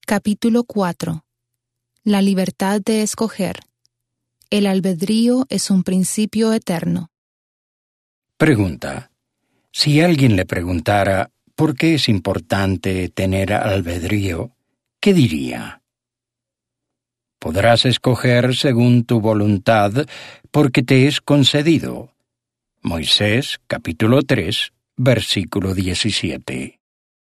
Capítulo 4. La libertad de escoger. El albedrío es un principio eterno. Pregunta. Si alguien le preguntara ¿por qué es importante tener albedrío?, ¿qué diría? Podrás escoger según tu voluntad porque te es concedido. Moisés, capítulo 3, versículo 17.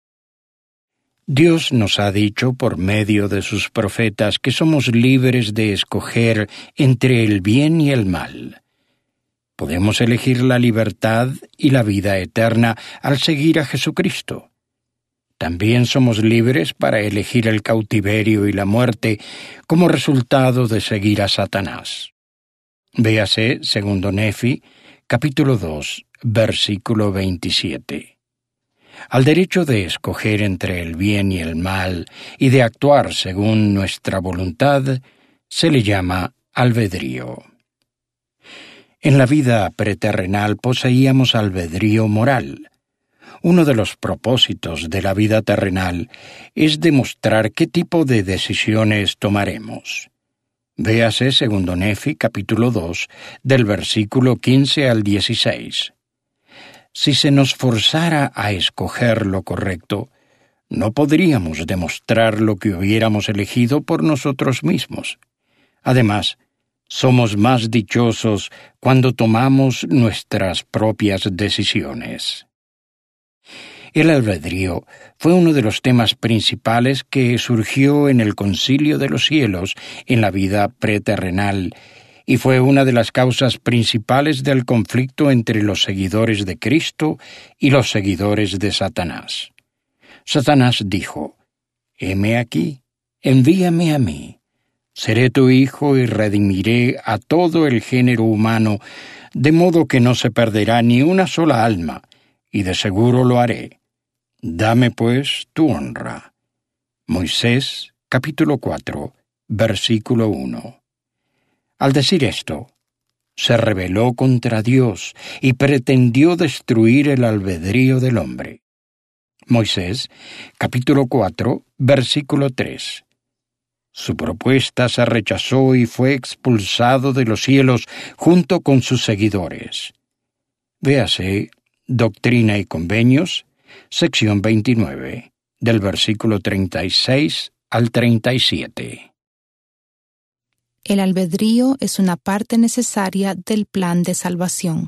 Dios nos ha dicho por medio de sus profetas que somos libres de escoger entre el bien y el mal. Podemos elegir la libertad y la vida eterna al seguir a Jesucristo. También somos libres para elegir el cautiverio y la muerte como resultado de seguir a Satanás. Véase segundo Nefi, capítulo 2, versículo 27. Al derecho de escoger entre el bien y el mal y de actuar según nuestra voluntad se le llama albedrío. En la vida preterrenal poseíamos albedrío moral. Uno de los propósitos de la vida terrenal es demostrar qué tipo de decisiones tomaremos. Véase segundo Nefi, capítulo 2, del versículo 15 al 16. Si se nos forzara a escoger lo correcto, no podríamos demostrar lo que hubiéramos elegido por nosotros mismos. Además, somos más dichosos cuando tomamos nuestras propias decisiones. El albedrío fue uno de los temas principales que surgió en el Concilio de los Cielos en la vida preterrenal y fue una de las causas principales del conflicto entre los seguidores de Cristo y los seguidores de Satanás. Satanás dijo: «Heme aquí, envíame a mí. Seré tu hijo y redimiré a todo el género humano, de modo que no se perderá ni una sola alma, y de seguro lo haré. Dame pues tu honra». Moisés, capítulo 4, versículo 1. Al decir esto, se rebeló contra Dios y pretendió destruir el albedrío del hombre. Moisés, capítulo 4, versículo 3. Su propuesta se rechazó y fue expulsado de los cielos junto con sus seguidores. Véase Doctrina y Convenios, sección 29, del versículo 36 al 37. El albedrío es una parte necesaria del plan de salvación.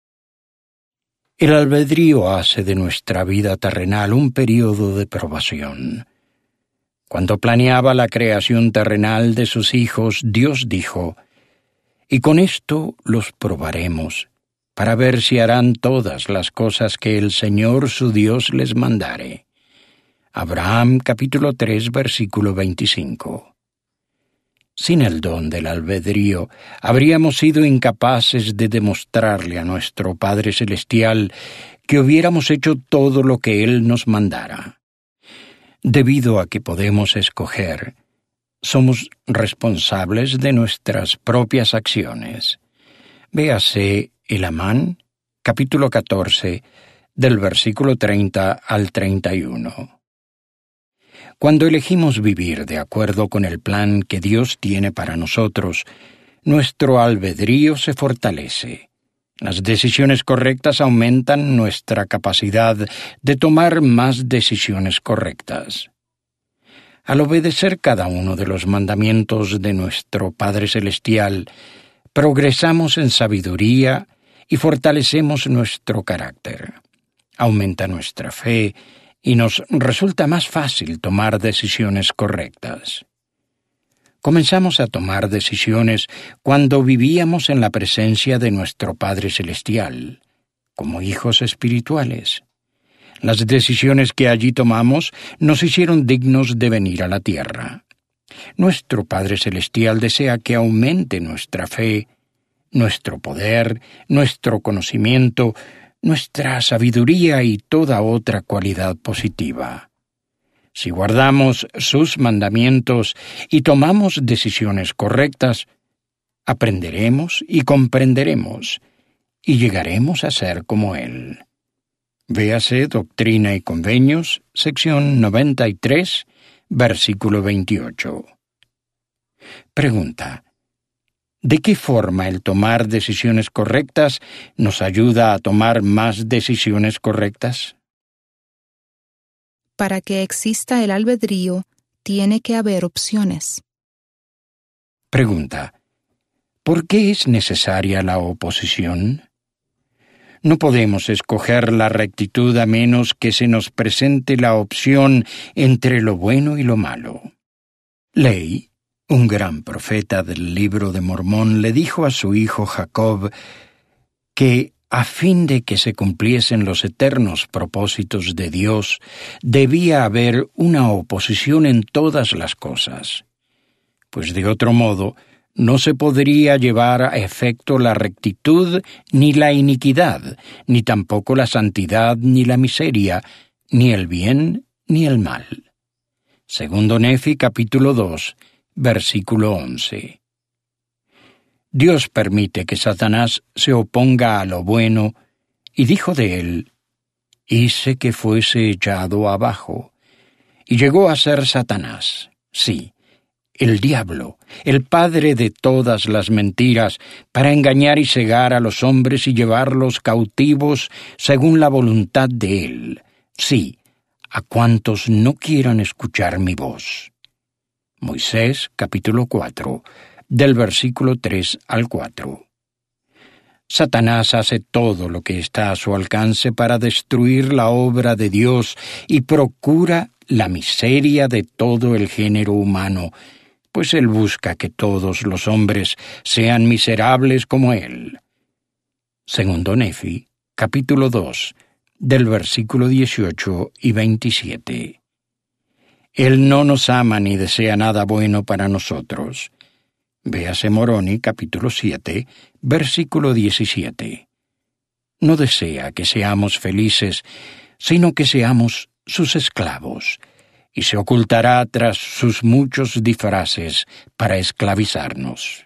El albedrío hace de nuestra vida terrenal un período de probación. Cuando planeaba la creación terrenal de sus hijos, Dios dijo: «Y con esto los probaremos, para ver si harán todas las cosas que el Señor su Dios les mandare». Abraham, capítulo 3, versículo 25. Sin el don del albedrío, habríamos sido incapaces de demostrarle a nuestro Padre Celestial que hubiéramos hecho todo lo que Él nos mandara. Debido a que podemos escoger, somos responsables de nuestras propias acciones. Véase el Amán, capítulo 14, del versículo 30 al 31. Cuando elegimos vivir de acuerdo con el plan que Dios tiene para nosotros, nuestro albedrío se fortalece. Las decisiones correctas aumentan nuestra capacidad de tomar más decisiones correctas. Al obedecer cada uno de los mandamientos de nuestro Padre Celestial, progresamos en sabiduría y fortalecemos nuestro carácter. Aumenta nuestra fe y nos resulta más fácil tomar decisiones correctas. Comenzamos a tomar decisiones cuando vivíamos en la presencia de nuestro Padre Celestial, como hijos espirituales. Las decisiones que allí tomamos nos hicieron dignos de venir a la tierra. Nuestro Padre Celestial desea que aumente nuestra fe, nuestro poder, nuestro conocimiento, nuestra sabiduría y toda otra cualidad positiva. Si guardamos sus mandamientos y tomamos decisiones correctas, aprenderemos y comprenderemos, y llegaremos a ser como Él. Véase Doctrina y Convenios, sección 93, versículo 28. Pregunta: ¿de qué forma el tomar decisiones correctas nos ayuda a tomar más decisiones correctas? Para que exista el albedrío, tiene que haber opciones. Pregunta: ¿por qué es necesaria la oposición? No podemos escoger la rectitud a menos que se nos presente la opción entre lo bueno y lo malo. Ley, un gran profeta del libro de Mormón, le dijo a su hijo Jacob que, a fin de que se cumpliesen los eternos propósitos de Dios, debía haber una oposición en todas las cosas, pues de otro modo no se podría llevar a efecto la rectitud ni la iniquidad, ni tampoco la santidad ni la miseria, ni el bien ni el mal. Segundo Nefi, capítulo 2, versículo 11. Dios permite que Satanás se oponga a lo bueno, y dijo de él: hice que fuese echado abajo. Y llegó a ser Satanás, sí, el diablo, el padre de todas las mentiras, para engañar y cegar a los hombres y llevarlos cautivos según la voluntad de él, sí, a cuantos no quieran escuchar mi voz. Moisés, capítulo 4, del versículo 3 al 4. Satanás hace todo lo que está a su alcance para destruir la obra de Dios y procura la miseria de todo el género humano, pues él busca que todos los hombres sean miserables como él. Segundo Nefi, capítulo 2, del versículo 18 y 27. Él no nos ama ni desea nada bueno para nosotros. Véase Moroni, capítulo 7, versículo 17. No desea que seamos felices, sino que seamos sus esclavos, y se ocultará tras sus muchos disfraces para esclavizarnos.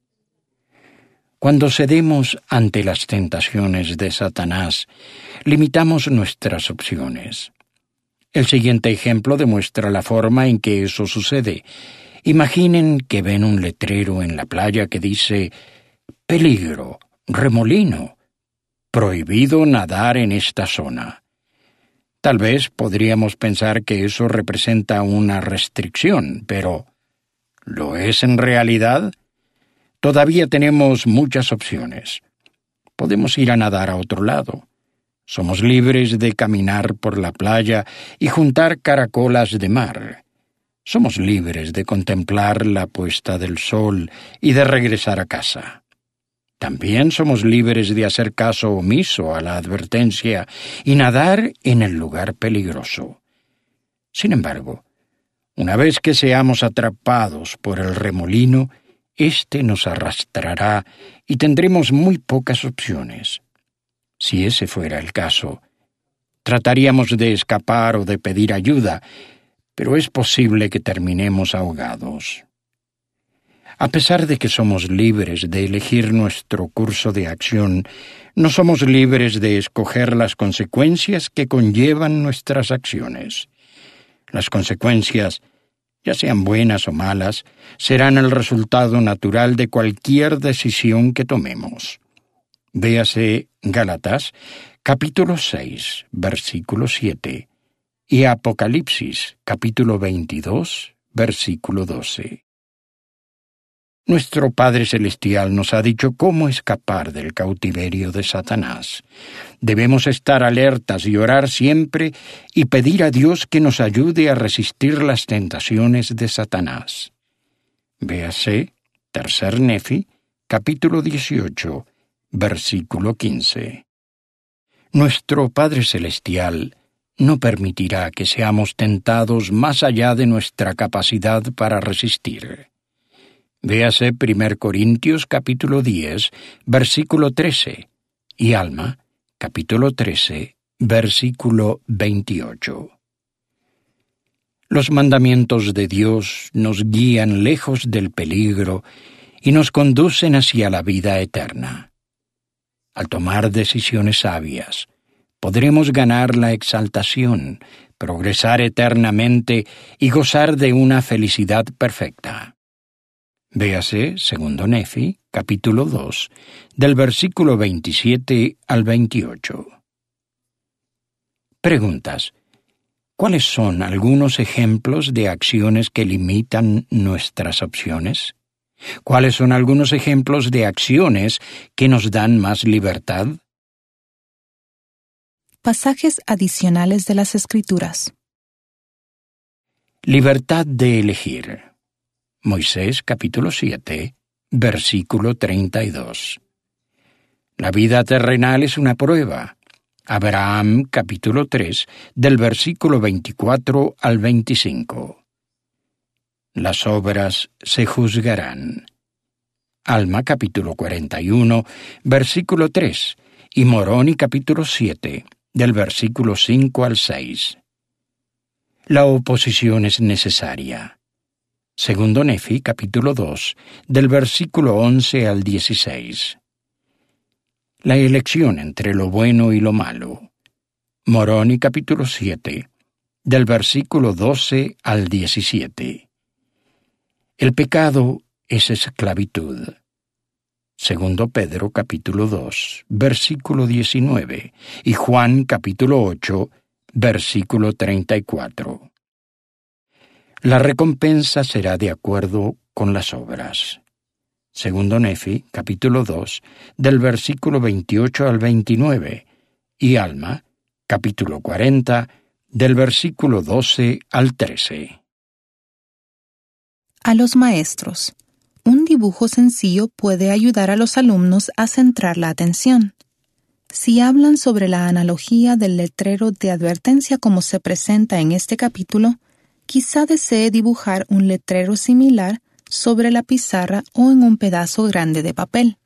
Cuando cedemos ante las tentaciones de Satanás, limitamos nuestras opciones. El siguiente ejemplo demuestra la forma en que eso sucede. Imaginen que ven un letrero en la playa que dice: peligro, remolino, prohibido nadar en esta zona. Tal vez podríamos pensar que eso representa una restricción, pero ¿lo es en realidad? Todavía tenemos muchas opciones. Podemos ir a nadar a otro lado. Somos libres de caminar por la playa y juntar caracolas de mar. Somos libres de contemplar la puesta del sol y de regresar a casa. También somos libres de hacer caso omiso a la advertencia y nadar en el lugar peligroso. Sin embargo, una vez que seamos atrapados por el remolino, éste nos arrastrará y tendremos muy pocas opciones. Si ese fuera el caso, trataríamos de escapar o de pedir ayuda, pero es posible que terminemos ahogados. A pesar de que somos libres de elegir nuestro curso de acción, no somos libres de escoger las consecuencias que conllevan nuestras acciones. Las consecuencias, ya sean buenas o malas, serán el resultado natural de cualquier decisión que tomemos. Véase Gálatas, capítulo 6, versículo 7, y Apocalipsis, capítulo 22, versículo 12. Nuestro Padre Celestial nos ha dicho cómo escapar del cautiverio de Satanás. Debemos estar alertas y orar siempre y pedir a Dios que nos ayude a resistir las tentaciones de Satanás. Véase Tercer Nefi, capítulo 18, versículo 15. Nuestro Padre Celestial no permitirá que seamos tentados más allá de nuestra capacidad para resistir. Véase 1 Corintios capítulo 10, versículo 13, y Alma, capítulo 13, versículo 28. Los mandamientos de Dios nos guían lejos del peligro y nos conducen hacia la vida eterna. Al tomar decisiones sabias, podremos ganar la exaltación, progresar eternamente y gozar de una felicidad perfecta. Véase, segundo Nefi, capítulo 2, del versículo 27 al 28. Preguntas. ¿Cuáles son algunos ejemplos de acciones que limitan nuestras opciones? ¿Cuáles son algunos ejemplos de acciones que nos dan más libertad? Pasajes adicionales de las Escrituras. Libertad de elegir. Moisés capítulo 7, versículo 32. La vida terrenal es una prueba. Abraham capítulo 3, del versículo 24 al 25. Las obras se juzgarán. Alma capítulo 41, versículo 3, y Moroni capítulo 7, del versículo 5 al 6. La oposición es necesaria. Segundo Nefi, capítulo 2, del versículo 11 al 16. La elección entre lo bueno y lo malo. Moroni, capítulo 7, del versículo 12 al 17. El pecado es esclavitud. Segundo Pedro, capítulo 2, versículo 19, y Juan, capítulo 8, versículo 34. La recompensa será de acuerdo con las obras. Segundo Nefi, capítulo 2, del versículo 28 al 29, y Alma, capítulo 40, del versículo 12 al 13. A los maestros. Un dibujo sencillo puede ayudar a los alumnos a centrar la atención. Si hablan sobre la analogía del letrero de advertencia como se presenta en este capítulo, quizá desee dibujar un letrero similar sobre la pizarra o en un pedazo grande de papel.